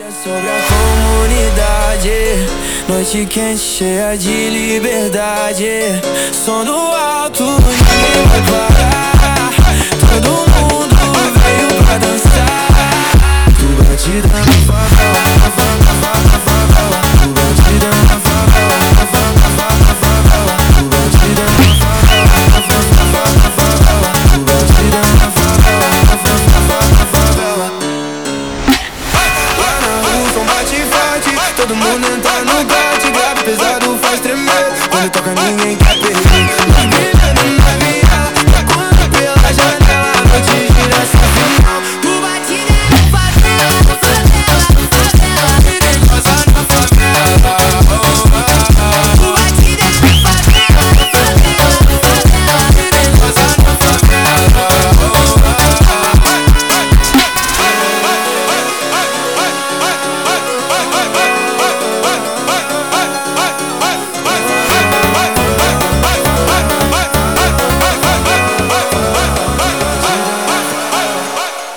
Sobre a comunidade, noite quente, cheia de liberdade. Som no alto, ninguém vai parar. Todo mundo veio pra dançar. Tu batida na favela, na favela, na favela. Tu batida na favela, na favela, na favela. Tu batida na favela, na favela, na favela. Tu batida na favela, na favela, na favela. Lá na rua o som bate forte, todo mundo entra no bote. Grave pesado faz tremer, quando toca ninguém